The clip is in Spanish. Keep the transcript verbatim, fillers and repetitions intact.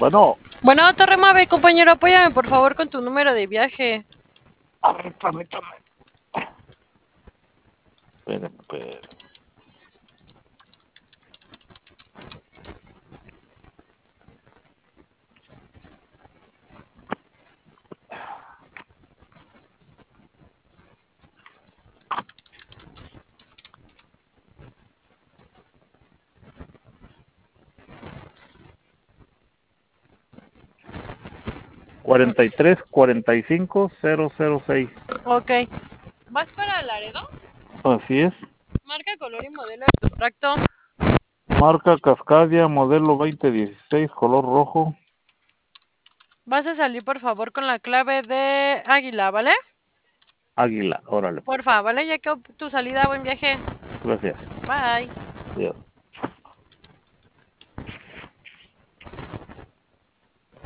Bueno, Bueno, Torre Mave, compañero, apóyame por favor con tu número de viaje. a ver, permítame. Espérame, espérame. cuarenta y tres, cuarenta y cinco, cero cero seis. Ok. ¿Vas para Laredo? Así es. Marca, color y modelo de tu tracto. Marca Cascadia, modelo veinte dieciséis, color rojo. Vas a salir por favor con la clave de Águila, ¿vale? Águila, órale. Porfa, ¿vale? Ya que tu salida, buen viaje. Gracias. Bye. Adiós.